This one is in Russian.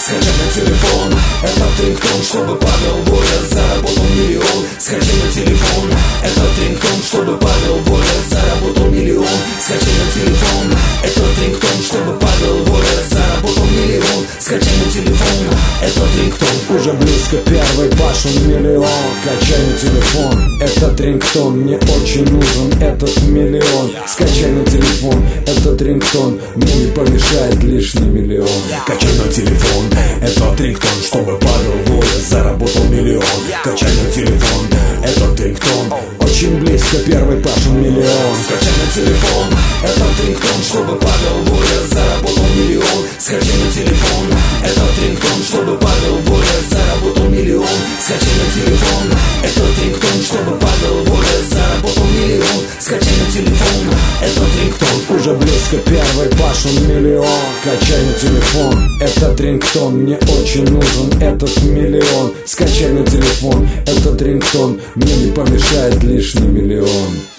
скачай на телефон этот рингтон, чтобы Павел Воля заработал миллион. Скачай на телефон этот рингтон, чтобы Павел Воля заработал миллион. Скачай на телефон этот рингтон, чтобы Павел Воля заработал миллион. Скачай на телефон этот рингтон. Уже близко первый Пашин миллион. Качай на телефон этот рингтон, мне очень нужен этот миллион. Скачай на телефон этот рингтон, мне не помешает лишний миллион. Качай на телефон этот рингтон, чтобы Павел Воля заработал миллион. Качай на телефон этот рингтон, очень близко первый Пашин миллион. Скачай на телефон этот рингтон, чтобы Павел Воля заработал миллион. Скачай на телефон этот рингтон, чтобы Павел Воля заработал миллион. Скачай на телефон этот рингтон, чтобы Павел Воля заработал миллион. Скачай на телефон этот рингтон. Уже близко первый Пашин миллион. Качай на телефон этот рингтон, мне очень нужен этот миллион. Скачай на телефон этот рингтон, мне не помешает лишний миллион.